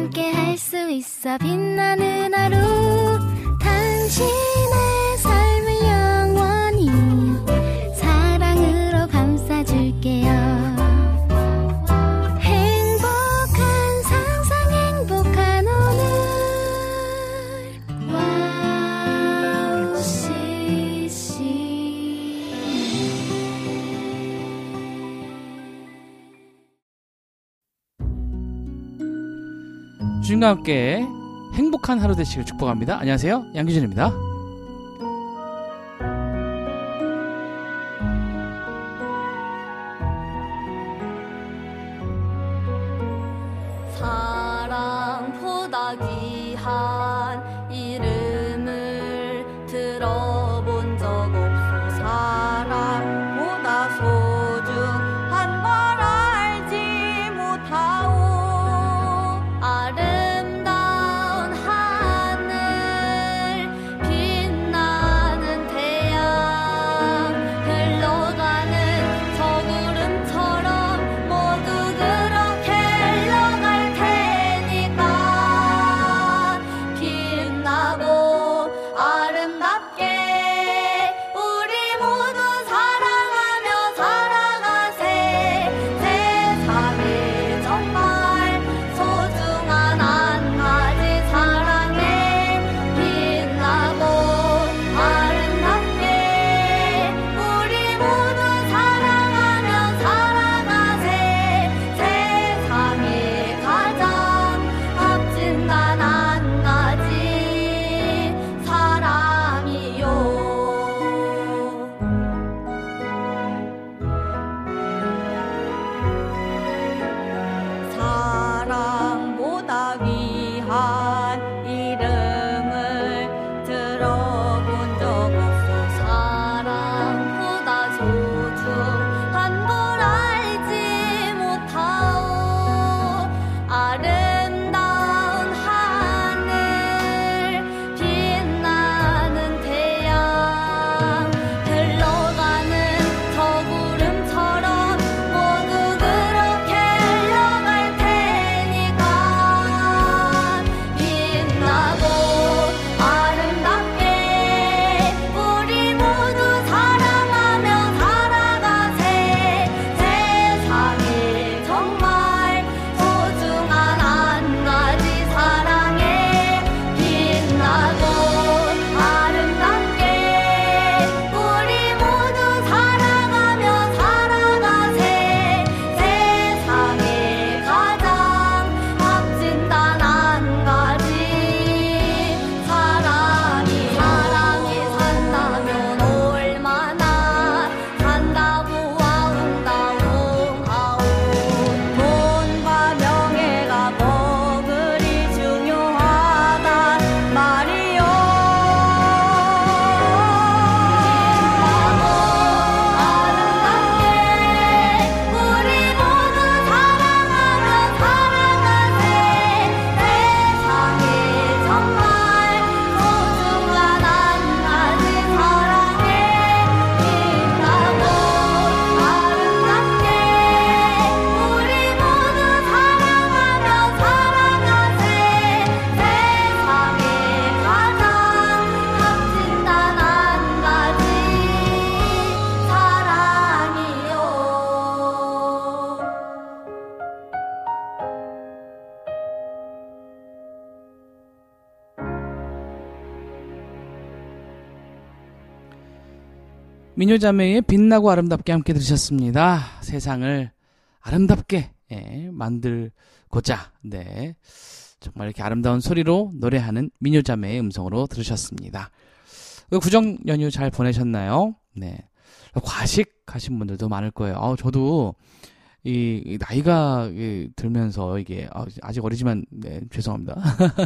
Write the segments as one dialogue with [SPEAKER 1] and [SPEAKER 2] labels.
[SPEAKER 1] 함께 할 수 있어 빛나는 하루 당신의 삶을 영원히 사랑으로 감싸줄게요. 행복한 상상 행복한 오늘 와우 CC
[SPEAKER 2] 주님과 함께 행복한 하루 되시길 축복합니다. 안녕하세요, 양규진입니다.
[SPEAKER 3] 사랑보다 귀한 이름을 들어본 적 없어. 사랑보다 소중한 걸 알지 못하오. 아름다운 하늘 빛나는 태양 흘러가는 저 구름처럼 모두 그렇게 흘러갈 테니까 빛나고 아름답게 우리 모두 사랑하며 살아가세. 세상에 정말 소중한 한 가지 사랑에 빛나고 아름답게 우리 모두 사랑하며 살아가세. 세상에 가장 값진 단 한 가지 사랑이요. 사랑보다 귀한 이름을 들어본 적 없어. 사랑보다 소중한 걸 알지 못하오. 아름다운 하늘 빛나는 태양 흘러가는 저 구름처럼 모두 그렇게 흘러갈 테니까 빛나고 아름답게 우리 모두 사랑하며 살아가세. 세상에 정말 소중한 한 가지 사랑에 빛나고 아름답게 우리 모두 사랑하며 살아가세. 세상에 가장 값진 단 한 가지 사랑이. 사랑이 산다면 얼마나 산다고 아웅다웅하오. 돈과 명예가 뭐 그리 중요하단 말이요. 빛나고 아름답게 우리 모두 사랑하며 살아가세. 세상에 정말 소중한 한 가지 사랑에 빛나고 아름답게 우리 모두 사랑하며 살아가세. 세상에 가장 값진 단 한 가지 사랑이요.
[SPEAKER 2] 미녀자매의 빛나고 아름답게 함께 들으셨습니다. 세상을 아름답게 만들고자 정말 이렇게 아름다운 소리로 노래하는 미녀자매의 음성으로 들으셨습니다. 구정 연휴 잘 보내셨나요? 네. 과식하신 분들도 많을 거예요. 저도 이 나이가 들면서 이게 아직 어리지만 죄송합니다.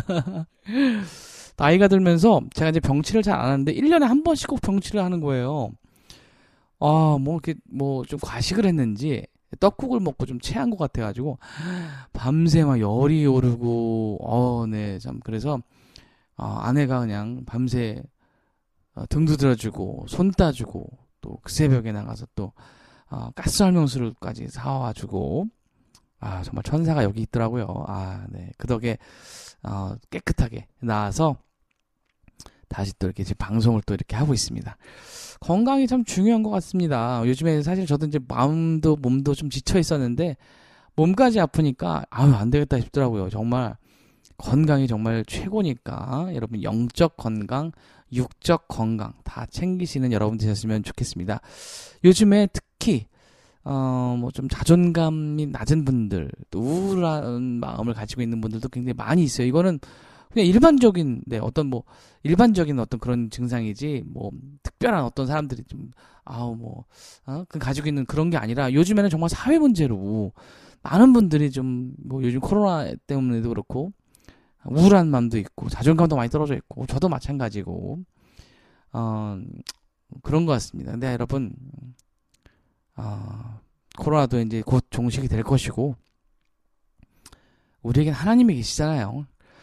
[SPEAKER 2] 나이가 들면서 제가 이제 병치를 잘 안 하는데 1년에 한 번씩 꼭 병치를 하는 거예요. 이렇게 좀 과식을 했는지 떡국을 먹고 좀 체한 것 같아가지고 밤새 막 열이 오르고 참 그래서 아내가 그냥 밤새 등도 들어주고 손 따주고 또 그 새벽에 나가서 또 가스 설명수를까지 사와주고 아, 정말 천사가 여기 있더라고요. 네. 그 덕에, 깨끗하게 나와서 다시 또 이렇게 지금 방송을 또 이렇게 하고 있습니다. 건강이 참 중요한 것 같습니다. 요즘에 사실 저도 이제 마음도 몸도 좀 지쳐 있었는데 몸까지 아프니까 안 되겠다 싶더라고요. 정말 건강이 정말 최고니까 여러분 영적 건강, 육적 건강 다 챙기시는 여러분 되셨으면 좋겠습니다. 요즘에 특히 뭐 좀 자존감이 낮은 분들, 또 우울한 마음을 가지고 있는 분들도 굉장히 많이 있어요. 이거는 그냥 일반적인 일반적인 어떤 그런 증상이지 뭐 특별한 어떤 사람들이 좀 그 가지고 있는 그런 게 아니라 요즘에는 정말 사회 문제로 많은 분들이 좀 뭐 요즘 코로나 때문에도 그렇고 우울한 마음도 있고 자존감도 많이 떨어져 있고 저도 마찬가지고 그런 것 같습니다. 근데 여러분 코로나도 이제 곧 종식이 될 것이고 우리에겐 하나님이 계시잖아요.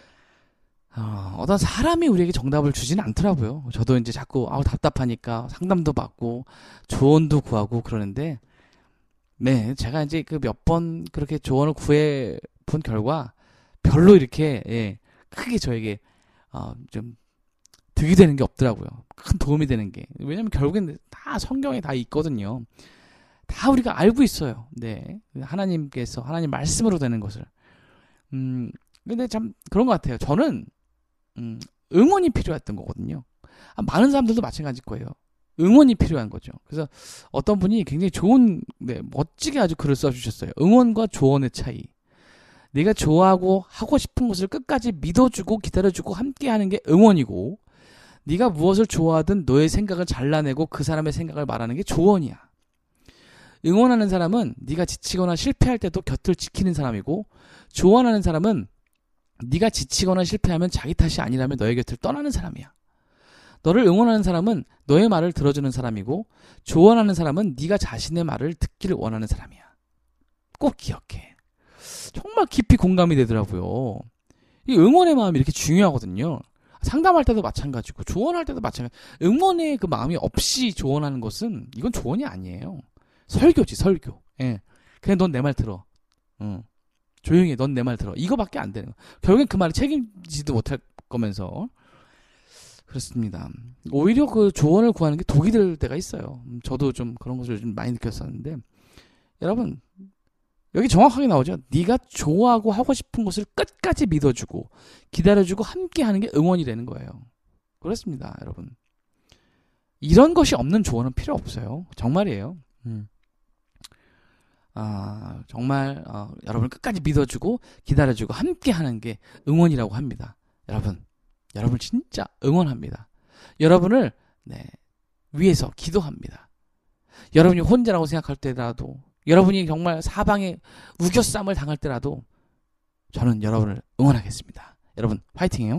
[SPEAKER 2] 어떤 사람이 우리에게 정답을 주지는 않더라고요. 저도 이제 자꾸 답답하니까 상담도 받고 조언도 구하고 그러는데 네, 제가 이제 그 몇 번 그렇게 조언을 구해 본 결과 별로 이렇게 크게 저에게 좀 득이 되는 게 없더라고요. 큰 도움이 되는 게. 왜냐면 결국엔 다 성경에 다 있거든요. 다 우리가 알고 있어요. 네. 하나님께서 하나님 말씀으로 되는 것을. 근데 참 그런 것 같아요. 저는 응원이 필요했던 거거든요. 많은 사람들도 마찬가지일 거예요. 응원이 필요한 거죠. 그래서 어떤 분이 굉장히 좋은, 멋지게 아주 글을 써주셨어요. 응원과 조언의 차이. 네가 좋아하고 하고 싶은 것을 끝까지 믿어주고 기다려주고 함께하는 게 응원이고, 네가 무엇을 좋아하든 너의 생각을 잘라내고 그 사람의 생각을 말하는 게 조언이야. 응원하는 사람은 네가 지치거나 실패할 때도 곁을 지키는 사람이고, 조언하는 사람은 네가 지치거나 실패하면 자기 탓이 아니라면 너의 곁을 떠나는 사람이야. 너를 응원하는 사람은 너의 말을 들어주는 사람이고, 조언하는 사람은 네가 자신의 말을 듣기를 원하는 사람이야. 꼭 기억해. 정말 깊이 공감이 되더라고요. 이 응원의 마음이 이렇게 중요하거든요. 상담할 때도 마찬가지고 조언할 때도 마찬가지. 응원의 그 마음이 없이 조언하는 것은 이건 조언이 아니에요. 설교지, 설교. 예. 그냥 넌 내 말 들어. 조용히 해. 넌 내 말 들어. 이거밖에 안 되는 거. 결국엔 그 말을 책임지도 못할 거면서. 그렇습니다. 오히려 그 조언을 구하는 게 독이 될 때가 있어요. 저도 좀 그런 것을 좀 많이 느꼈었는데, 여러분 여기 정확하게 나오죠. 네가 좋아하고 하고 싶은 것을 끝까지 믿어주고 기다려주고 함께하는 게 응원이 되는 거예요. 그렇습니다, 여러분. 이런 것이 없는 조언은 필요 없어요. 정말이에요. 정말 여러분을 끝까지 믿어주고 기다려주고 함께하는 게 응원이라고 합니다. 여러분을 진짜 응원합니다. 여러분을 위해서 기도합니다. 여러분이 혼자라고 생각할 때라도, 여러분이 정말 사방에 우겨쌈을 당할 때라도 저는 여러분을 응원하겠습니다. 여러분 화이팅해요.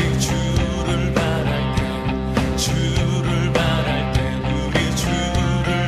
[SPEAKER 4] 주를 바랄 때 우리 주를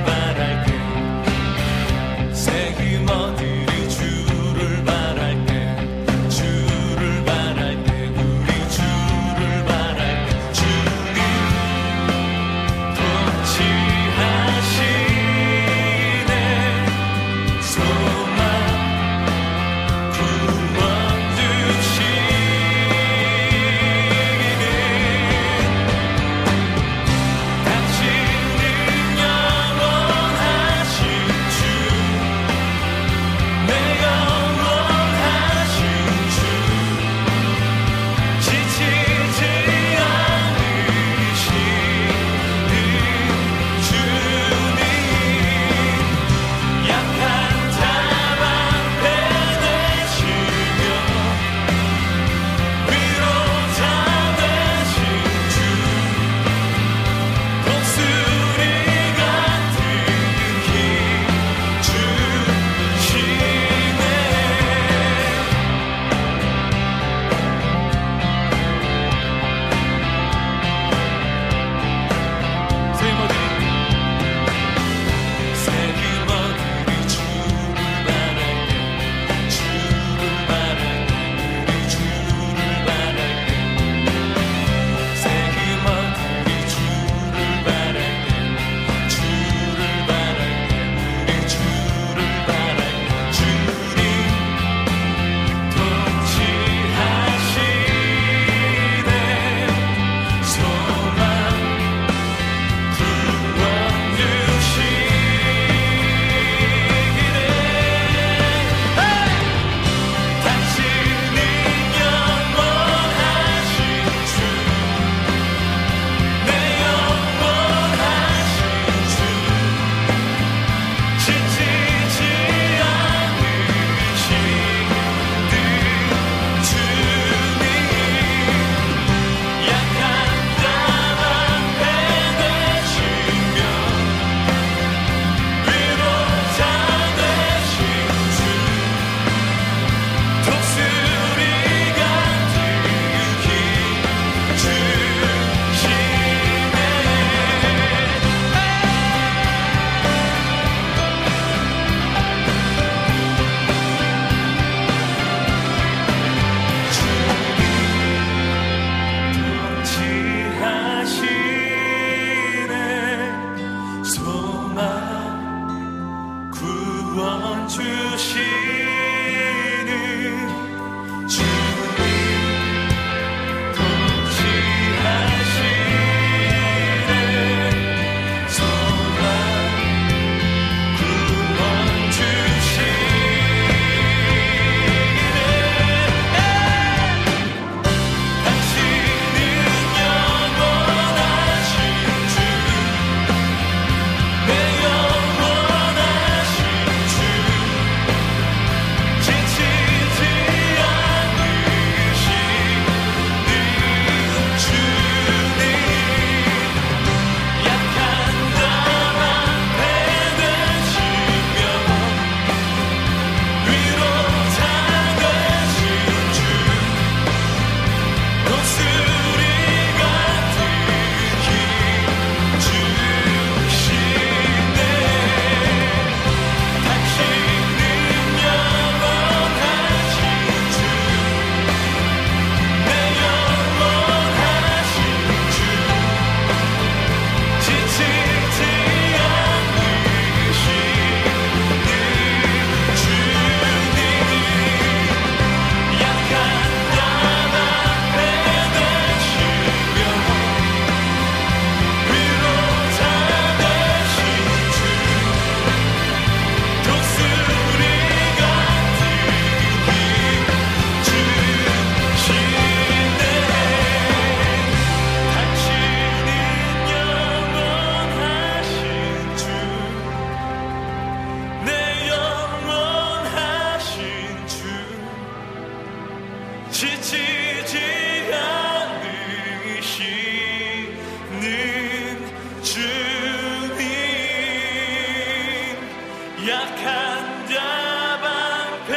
[SPEAKER 4] 약한 자 방패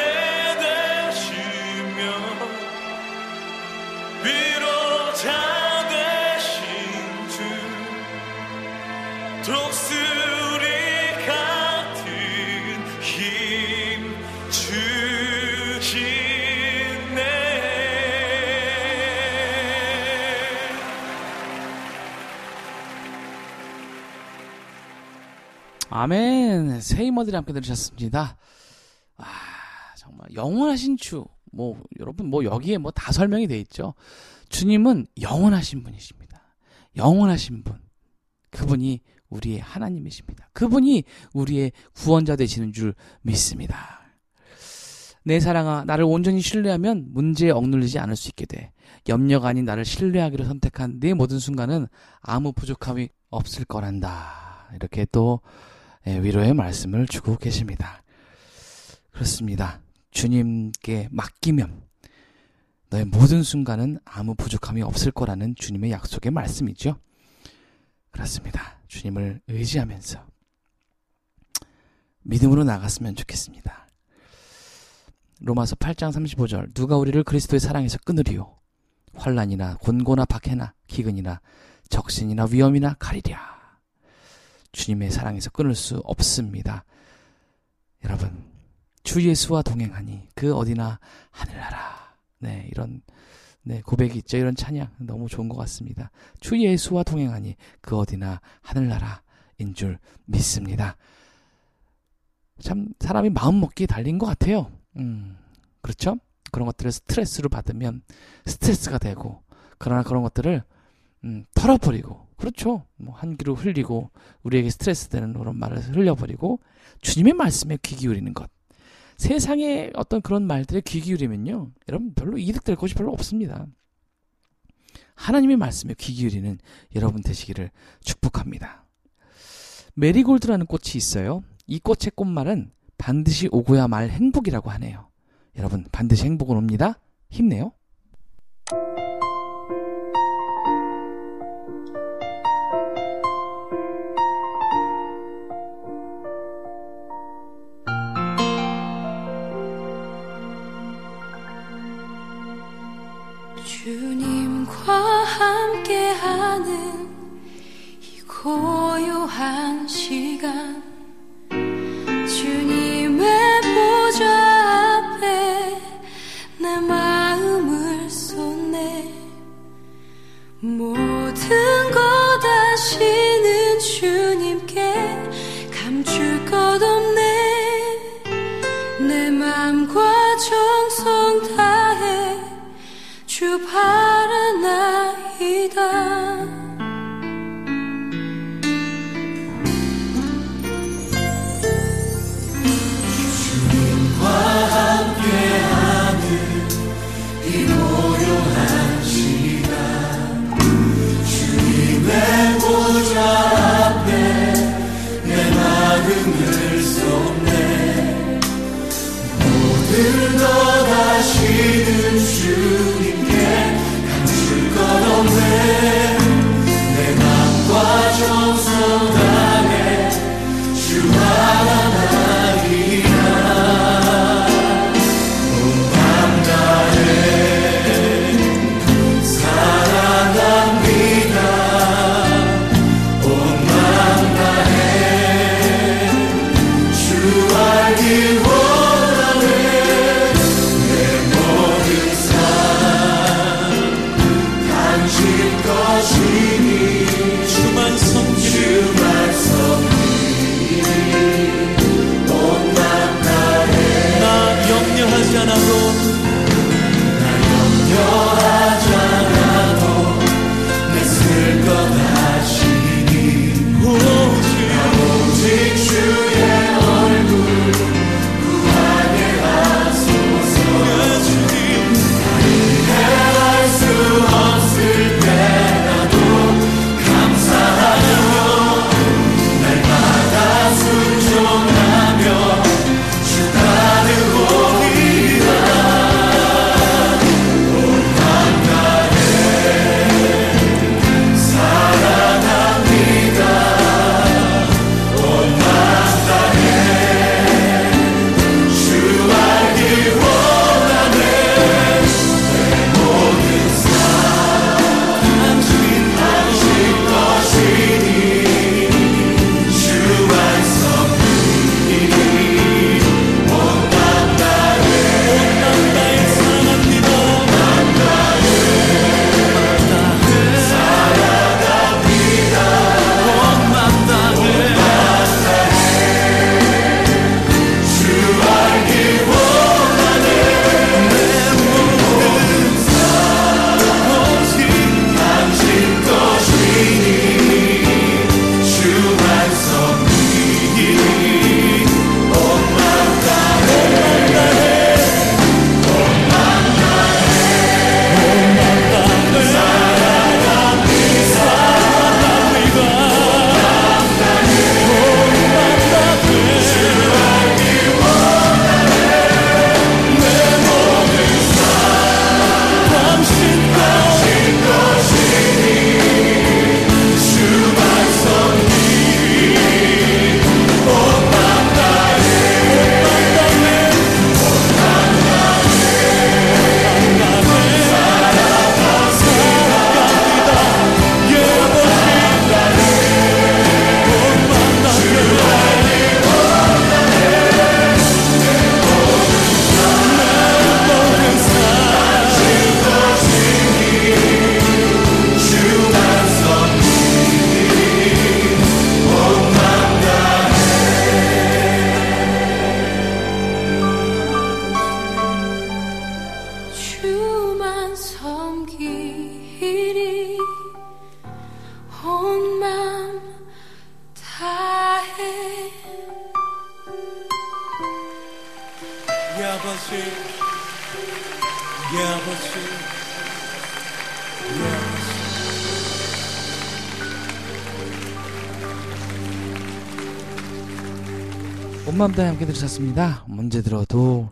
[SPEAKER 4] 되시며 위로자 되신 주 독수리 같은 힘 주시네.
[SPEAKER 2] 아멘. 세이머들이 함께 들으셨습니다. 아, 정말 영원하신 주. 여러분, 여기에 다 설명이 돼 있죠. 주님은 영원하신 분이십니다. 영원하신 분. 그분이 우리의 하나님이십니다. 그분이 우리의 구원자 되시는 줄 믿습니다. 내 사랑아, 나를 온전히 신뢰하면 문제에 억눌리지 않을 수 있게 돼. 염려가 아닌 나를 신뢰하기로 선택한 내 모든 순간은 아무 부족함이 없을 거란다. 이렇게 또 위로의 말씀을 주고 계십니다. 그렇습니다. 주님께 맡기면 너의 모든 순간은 아무 부족함이 없을 거라는 주님의 약속의 말씀이죠. 그렇습니다. 주님을 의지하면서 믿음으로 나갔으면 좋겠습니다. 로마서 8장 35절 누가 우리를 그리스도의 사랑에서 끊으리요? 환난이나 곤고나 박해나 기근이나 적신이나 위험이나 가리랴. 주님의 사랑에서 끊을 수 없습니다. 여러분, 주 예수와 동행하니 그 어디나 하늘나라. 이런 고백이 있죠. 이런 찬양 너무 좋은 것 같습니다. 주 예수와 동행하니 그 어디나 하늘나라인 줄 믿습니다. 참 사람이 마음 먹기에 달린 것 같아요. 그렇죠? 그런 것들을 스트레스를 받으면 스트레스가 되고, 그러나 그런 것들을 털어버리고, 그렇죠? 한기로 흘리고 우리에게 스트레스 되는 그런 말을 흘려버리고 주님의 말씀에 귀 기울이는 것. 세상의 어떤 그런 말들에 귀 기울이면요, 여러분 별로 이득될 것이 별로 없습니다. 하나님의 말씀에 귀 기울이는 여러분 되시기를 축복합니다. 메리골드라는 꽃이 있어요. 이 꽃의 꽃말은 반드시 오고야 말 행복이라고 하네요. 여러분, 반드시 행복은 옵니다. 힘내요.
[SPEAKER 1] 주님과 함께하는 이 고요한 시간, 주님의 보좌 앞에 내 마음을 쏟네. 모든 것 아시는 주님께 감출 것 없네.
[SPEAKER 4] 모든 것 아시는 주님께 감출 것 없네. 내 맘과 정성 다해 주 하나
[SPEAKER 2] 온 마음 다해 함께 들으셨습니다. 언제 들어도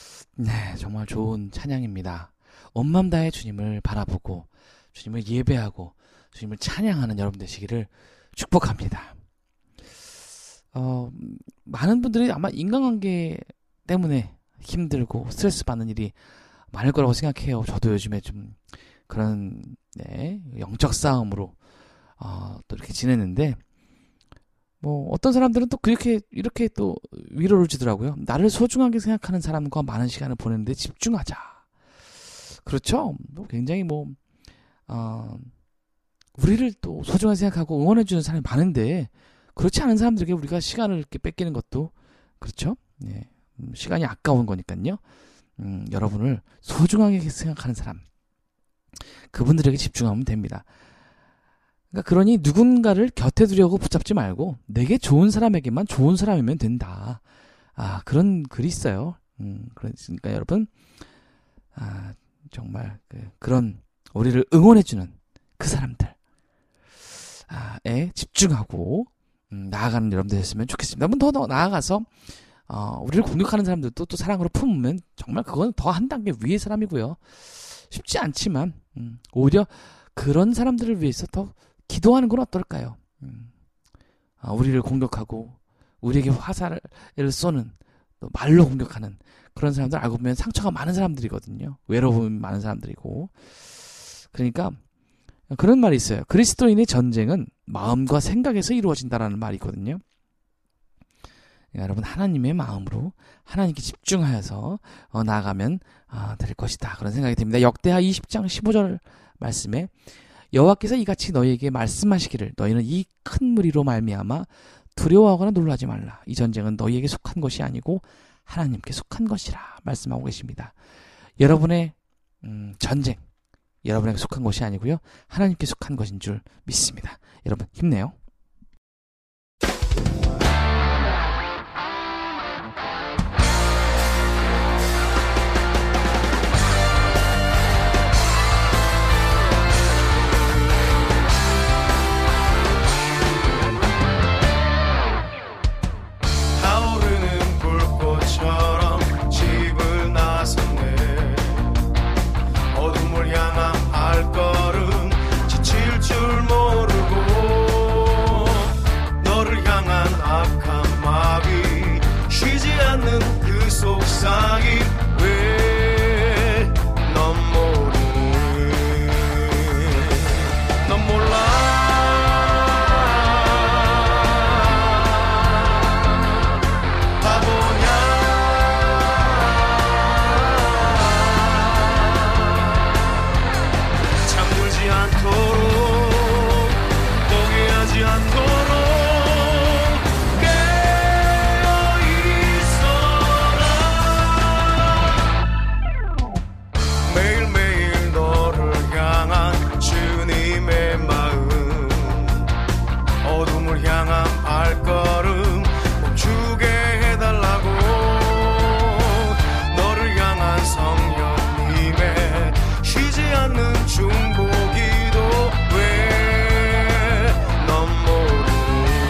[SPEAKER 2] 네 정말 좋은 찬양입니다. 온 마음 다해 주님을 바라보고 주님을 예배하고 주님을 찬양하는 여러분 되시기를 축복합니다. 많은 분들이 아마 인간관계 때문에 힘들고 스트레스 받는 일이 많을 거라고 생각해요. 저도 요즘에 좀 그런 영적 싸움으로 또 이렇게 지냈는데 뭐 어떤 사람들은 또 이렇게 또 위로를 주더라고요. 나를 소중하게 생각하는 사람과 많은 시간을 보내는데 집중하자. 그렇죠? 굉장히 우리를 또 소중하게 생각하고 응원해주는 사람이 많은데 그렇지 않은 사람들에게 우리가 시간을 이렇게 뺏기는 것도 그렇죠? 네. 시간이 아까운 거니까요. 여러분을 소중하게 생각하는 사람 그분들에게 집중하면 됩니다. 그러니 누군가를 곁에 두려고 붙잡지 말고 내게 좋은 사람에게만 좋은 사람이면 된다. 그런 글이 있어요. 그러니까 여러분 정말 그런 우리를 응원해주는 그 사람들에 집중하고 나아가는 여러분들 됐으면 좋겠습니다. 한번 더 나아가서 우리를 공격하는 사람들도 또 사랑으로 품으면 정말 그건 더 한 단계 위의 사람이고요. 쉽지 않지만 오히려 그런 사람들을 위해서 더 기도하는 건 어떨까요? 우리를 공격하고 우리에게 화살을 쏘는, 또 말로 공격하는 그런 사람들 알고 보면 상처가 많은 사람들이거든요. 외로움이 많은 사람들이고. 그러니까 그런 말이 있어요. 그리스도인의 전쟁은 마음과 생각에서 이루어진다라는 말이 있거든요. 그러니까 여러분 하나님의 마음으로 하나님께 집중하여서 나아가면 될 것이다. 그런 생각이 듭니다. 역대하 20장 15절 말씀에 여호와께서 이같이 너희에게 말씀하시기를 너희는 이 큰 무리로 말미암아 두려워하거나 놀라지 말라. 이 전쟁은 너희에게 속한 것이 아니고 하나님께 속한 것이라 말씀하고 계십니다. 여러분의 전쟁, 여러분에게 속한 것이 아니고요. 하나님께 속한 것인 줄 믿습니다. 여러분 힘내요.
[SPEAKER 4] 타오르는 불꽃처럼 집을 나섰네. 어둠을 향한 발걸음 지칠 줄 모르고 너를 향한 악한 마비 쉬지 않는 그 속삭임 왜 넌 모르니. 넌 몰라. 발걸음 멈추게 해달라고. 너를 향한 성령님의 쉬지 않는 중보기도 왜 넌 모르니.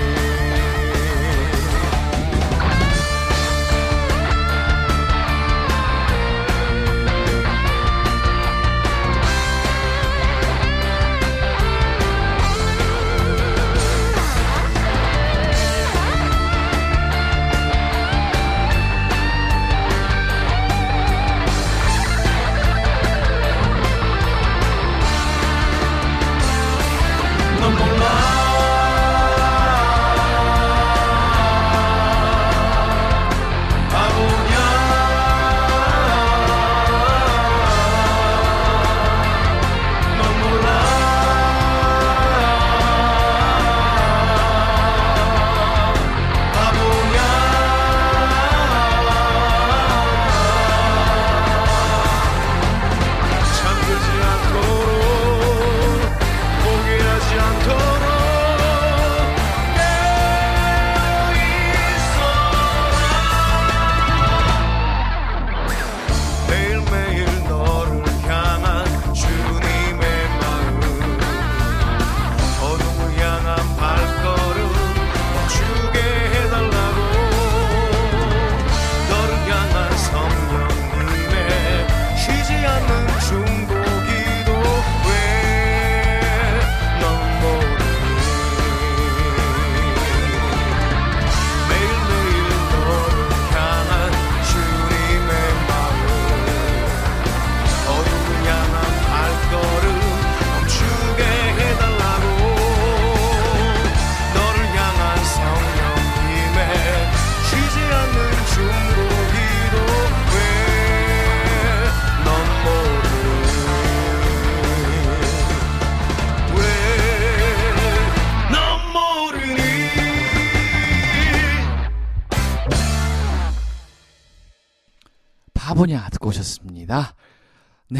[SPEAKER 2] 바보냐 듣고 오셨습니다. 네,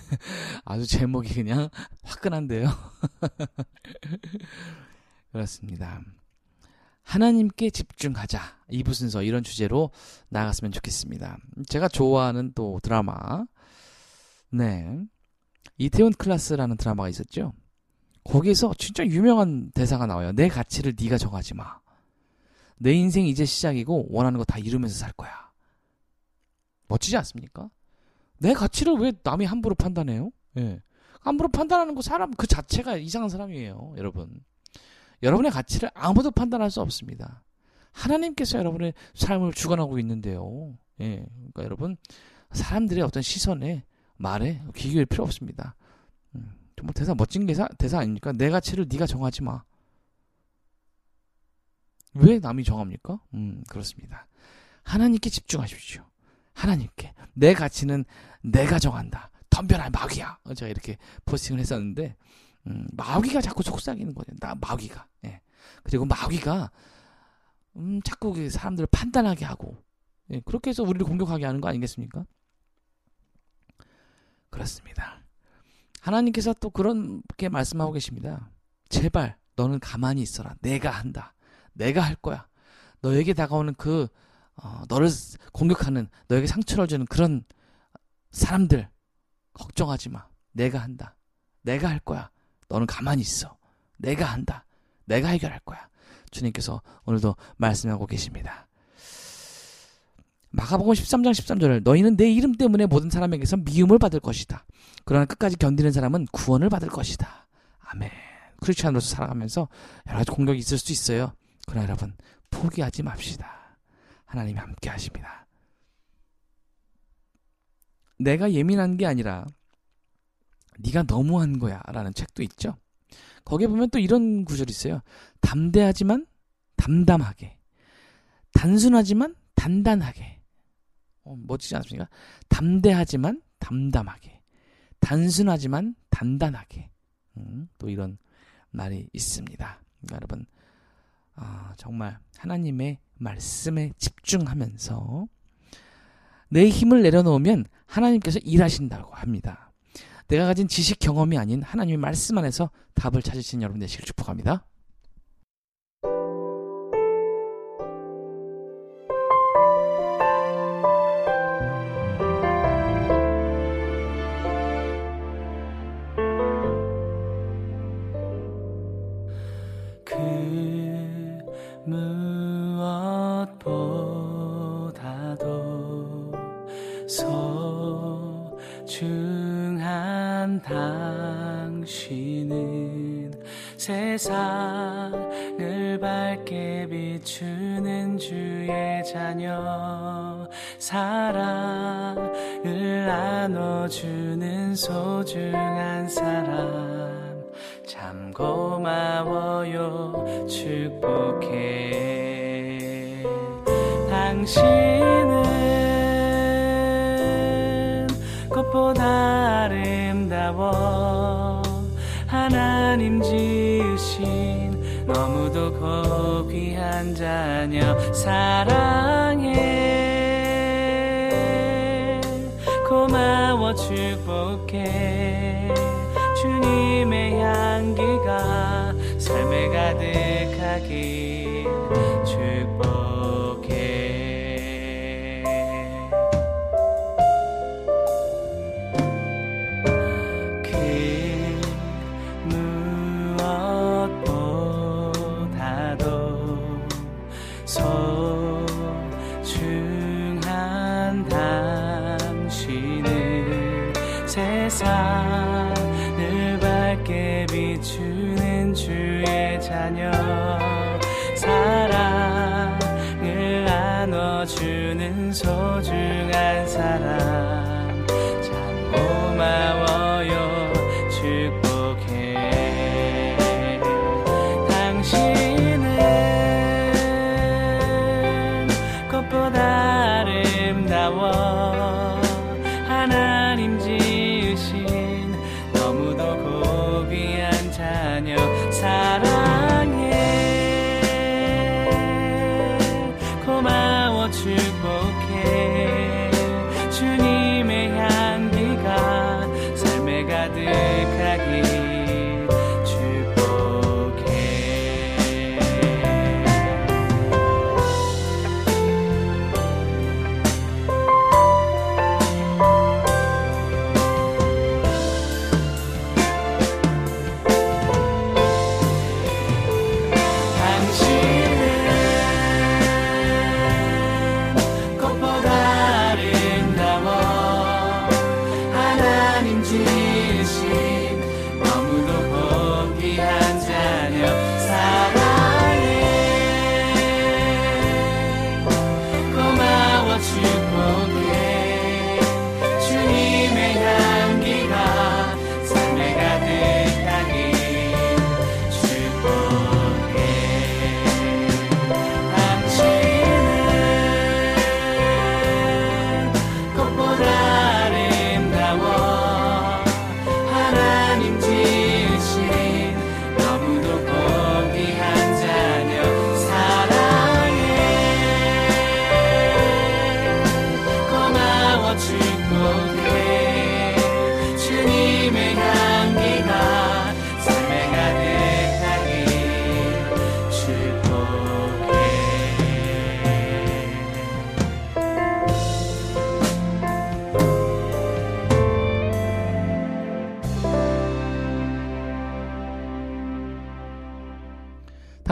[SPEAKER 2] 아주 제목이 그냥 화끈한데요. 그렇습니다. 하나님께 집중하자. 2부 순서 이런 주제로 나아갔으면 좋겠습니다. 제가 좋아하는 또 드라마, 네, 이태원 클라스라는 드라마가 있었죠. 거기에서 진짜 유명한 대사가 나와요. 내 가치를 네가 정하지 마. 내 인생 이제 시작이고 원하는 거 다 이루면서 살 거야. 멋지지 않습니까? 내 가치를 왜 남이 함부로 판단해요? 예. 함부로 판단하는 거 사람 그 자체가 이상한 사람이에요. 여러분. 여러분의 가치를 아무도 판단할 수 없습니다. 하나님께서 여러분의 삶을 주관하고 있는데요. 예. 그러니까 여러분 사람들의 어떤 시선에 말에 귀 기울일 필요 없습니다. 정말 대사 멋진 대사 아닙니까? 내 가치를 네가 정하지 마. 왜 남이 정합니까? 그렇습니다. 하나님께 집중하십시오. 하나님께. 내 가치는 내가 정한다. 덤벼라 마귀야. 제가 이렇게 포스팅을 했었는데 마귀가 자꾸 속삭이는 거예요. 마귀가. 예. 그리고 마귀가 자꾸 사람들을 판단하게 하고 예. 그렇게 해서 우리를 공격하게 하는 거 아니겠습니까? 그렇습니다. 하나님께서 또 그렇게 말씀하고 계십니다. 제발 너는 가만히 있어라. 내가 한다. 내가 할 거야. 너에게 다가오는 너를 공격하는, 너에게 상처를 주는 그런 사람들 걱정하지 마. 내가 한다. 내가 할 거야. 너는 가만히 있어. 내가 한다. 내가 해결할 거야. 주님께서 오늘도 말씀하고 계십니다. 마가복음 13장 13절을 너희는 내 이름 때문에 모든 사람에게서 미움을 받을 것이다. 그러나 끝까지 견디는 사람은 구원을 받을 것이다. 아멘. 크리스찬으로서 살아가면서 여러 가지 공격이 있을 수 있어요. 그러나 여러분 포기하지 맙시다. 하나님이 함께 하십니다. 내가 예민한 게 아니라 네가 너무한 거야 라는 책도 있죠. 거기에 보면 또 이런 구절이 있어요. 담대하지만 담담하게, 단순하지만 단단하게. 멋지지 않습니까? 담대하지만 담담하게, 단순하지만 단단하게. 또 이런 말이 있습니다. 그러니까 여러분 정말 하나님의 말씀에 집중하면서 내 힘을 내려놓으면 하나님께서 일하신다고 합니다. 내가 가진 지식 경험이 아닌 하나님의 말씀 안에서 답을 찾으신 여러분 되시길 축복합니다.
[SPEAKER 5] 무엇보다도 소중한 당신은 세상을 밝게 비추는 주의 자녀, 사랑을 나눠주는 소중한 사람, 참 고마워요. 축복해. 당신은 꽃보다 아름다워. 하나님 지으신 너무도 고귀한 자녀, 사랑해. 고마워. 축복해. 주님의 향기가 삶에 가득하길 축복해. 그 무엇보다도 소중한 당신은 세상을 밝게 비추는 주의 자녀, 사랑을 나눠주는 소중한 사람, 참 고마워요. 축복해. 당신은 꽃보다 아름다워. 하나님 지으신 너무도 고귀한 자녀, 사랑해. 고마워. 축복해. 주님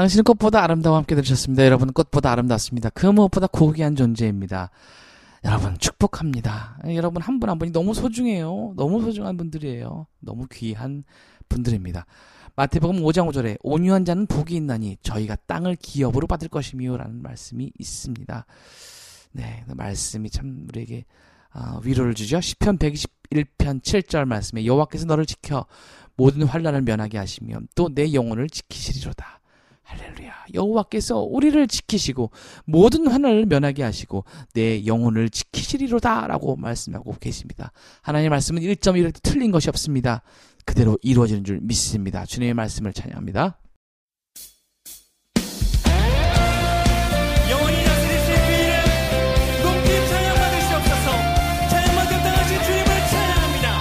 [SPEAKER 2] 당신은 꽃보다 아름다워 함께 들으셨습니다. 여러분 꽃보다 아름답습니다. 그 무엇보다 고귀한 존재입니다. 여러분 축복합니다. 여러분 한 분 한 분이 너무 소중해요. 너무 소중한 분들이에요. 너무 귀한 분들입니다. 마태복음 5장 5절에 온유한 자는 복이 있나니 저희가 땅을 기업으로 받을 것이며 라는 말씀이 있습니다. 네, 그 말씀이 참 우리에게 위로를 주죠. 시편 121편 7절 말씀에 여호와께서 너를 지켜 모든 환난을 면하게 하시며 또 내 영혼을 지키시리로다. 할렐루야. 여호와께서 우리를 지키시고 모든 환난을 면하게 하시고 내 영혼을 지키시리로다 라고 말씀하고 계십니다. 하나님의 말씀은 1.1도 틀린 것이 없습니다. 그대로 이루어지는 줄 믿습니다. 주님의 말씀을 찬양합니다.
[SPEAKER 5] 영원히 다스리실 그 이름 높이 찬양받으시옵소서. 찬양만 감당하신 주님을 찬양합니다.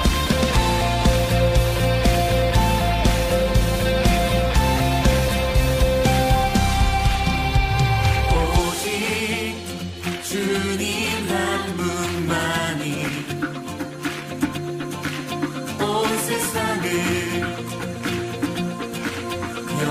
[SPEAKER 5] 오직 주님 한 분만이 온 세상을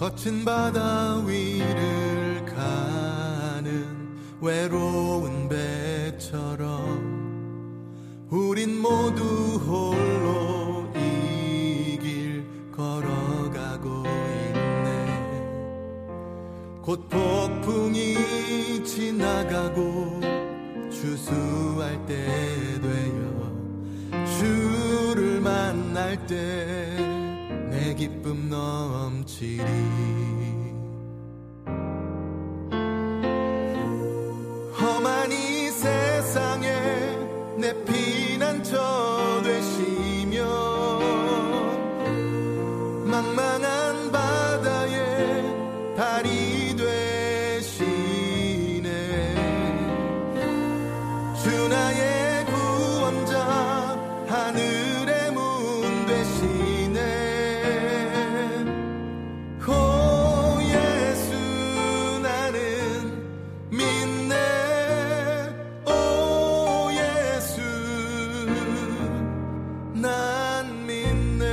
[SPEAKER 4] 거친 바다 위를 가는 외로운 배처럼 우린 모두 홀로 이 길 걸어가고 있네. 곧 폭풍이 지나가고 추수할 때 되어 주를 만날 때 내 기쁨 넘치리. 험한 이 세상에 내 피난처 되시며 망망한 바다에 달이 되시네. 주 나의 구원자 하늘의 문 되시네. 오 예수 나는 믿네. 오 예수 난 믿네.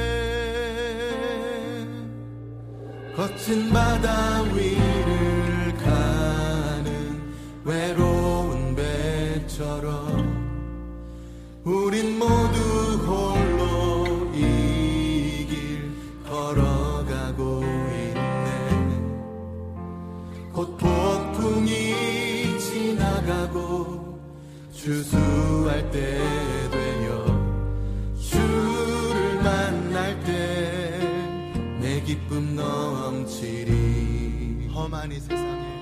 [SPEAKER 4] 거친 바다 위를 가는 외로운 배처럼 우린 모두 홀로 이 길 걸어가고 있네. 곧 폭풍이 지나가고 추수할 때 되어 주를 만날 때 내 기쁨 넘치리. 험한 이 세상에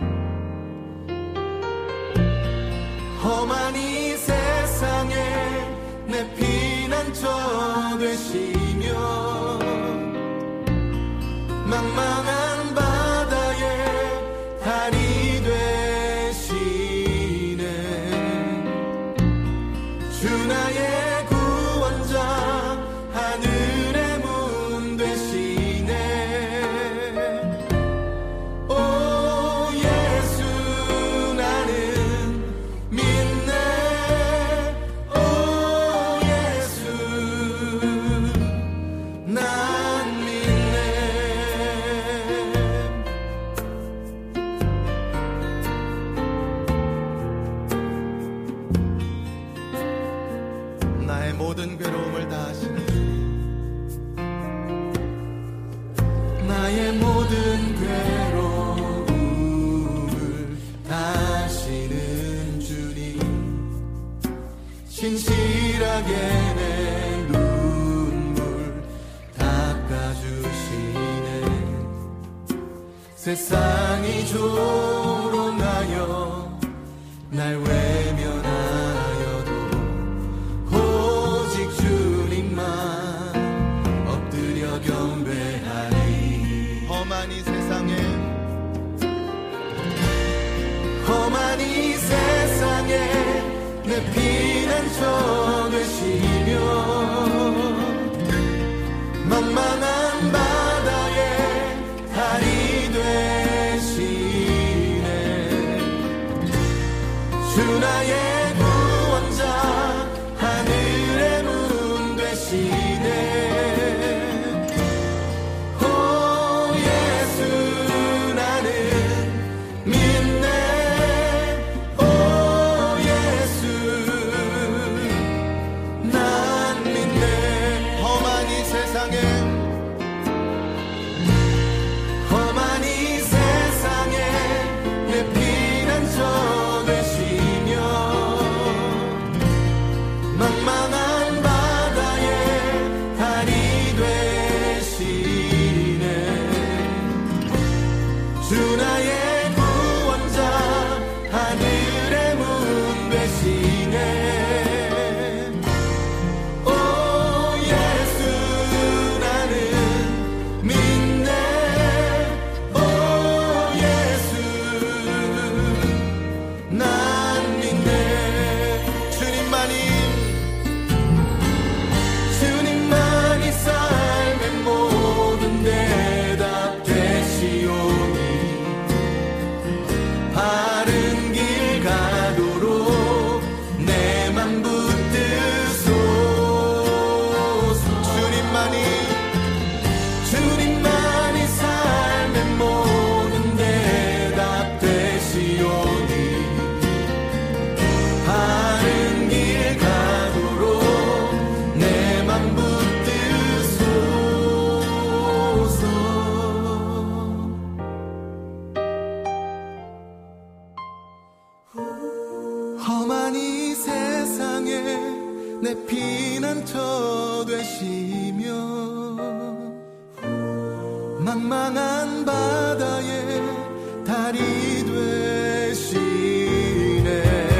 [SPEAKER 4] 험한 이 세상에 내 피난처 되시며 망망한 바다에 달이 되시네. 주 나의 구원자 하늘의 문 되시네. 오 예수 나는 믿네. 오 예수 난 믿네. 나의 모든 괴로움을 다 아시는 주님, 나의 모든 괴로움을 다 아시는 주님, 신실하게 내 눈물 닦아주시네. 세상이 조롱하여 날 외면하여도 오직 주님만 엎드려 경배하리. 험한 이 세상에 험한 이 세상에 내 피난처 되시며 만만한 바다에 달이 되시네. 주 나의 구원자 하늘의 문 되시네. 오 예수 나는 믿네. 오 예수 난 피난처 되시며 망망한 바다에 달이 되시네.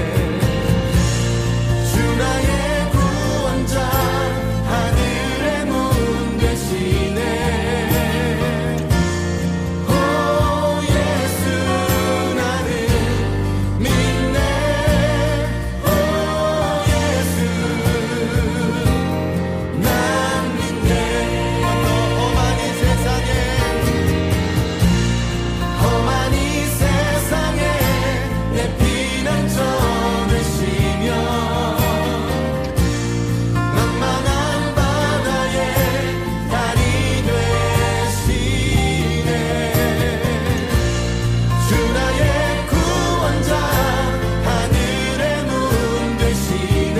[SPEAKER 4] 주 나의 구원자 하늘의 문 되시네. 오 예수 나는 믿네. 오 예수 난 믿네. 험한 이 세상에 내 피난처 되시며 망망한 바다에 달이 되시네. 주 나의 구원자 하늘의 문 되시네.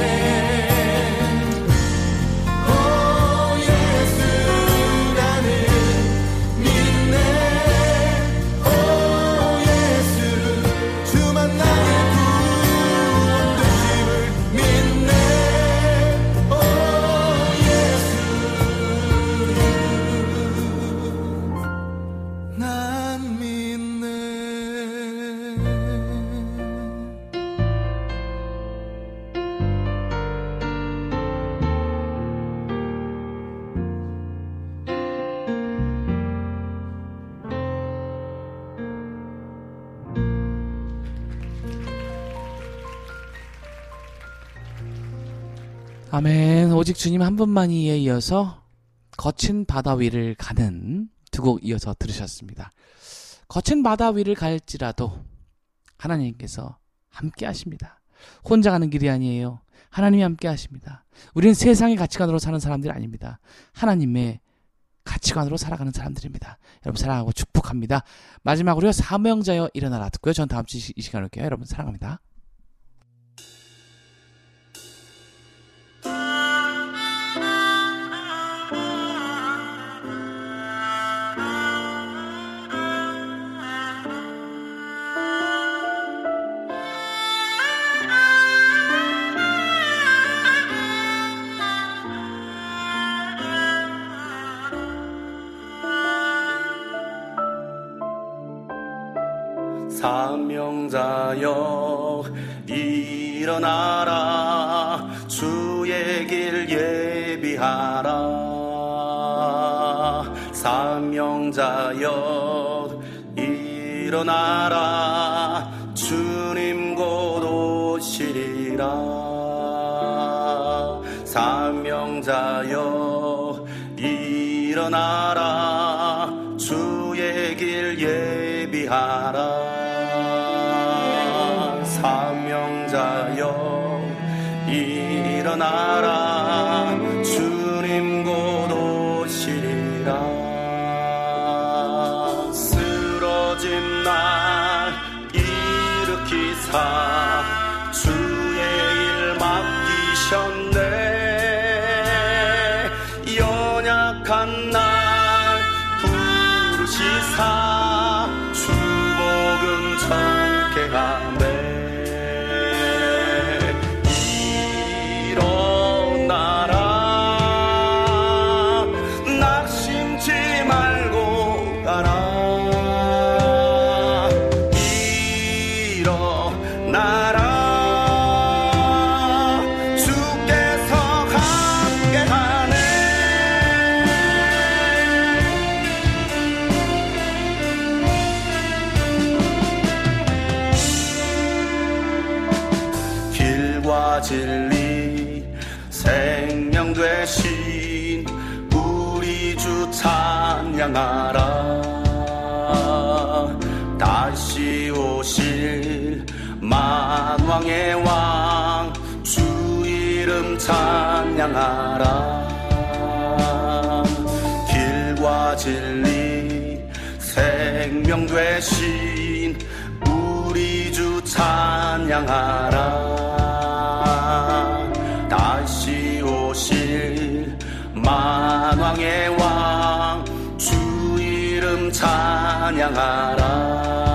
[SPEAKER 4] 오 예수 나는 믿네. 오 예수 주만 나의 구원 되심을 믿네. 오 예수 난 믿네.
[SPEAKER 2] 아멘. 오직 주님 한 분만이에 이어서 거친 바다 위를 가는 두 곡 이어서 들으셨습니다. 거친 바다 위를 갈지라도 하나님께서 함께 하십니다. 혼자 가는 길이 아니에요. 하나님이 함께 하십니다. 우리는 세상의 가치관으로 사는 사람들이 아닙니다. 하나님의 가치관으로 살아가는 사람들입니다. 여러분 사랑하고 축복합니다. 마지막으로요, 사명자여 일어나라 듣고요. 전 다음 주 이 시간에 올게요. 여러분 사랑합니다.
[SPEAKER 6] 사명자여 일어나라 주의 길 예비하라. 사명자여 일어나라 주님 곧 오시리라. 사명자여 일어나라 주의 길 예비하라. 사명자여 일어나라 주님 곧 오시리라. 쓰러진 날 일으키사 주의 일 맡기셨네. 연약한 날 부르시사 주복음 전케 하네. 진리 생명 되신 우리 주 찬양하라. 다시 오실 만왕의 왕 주 이름 찬양하라. 길과 진리 생명 되신 우리 주 찬양하라. 다시 오실 만왕의 왕 주 이름 찬양하라.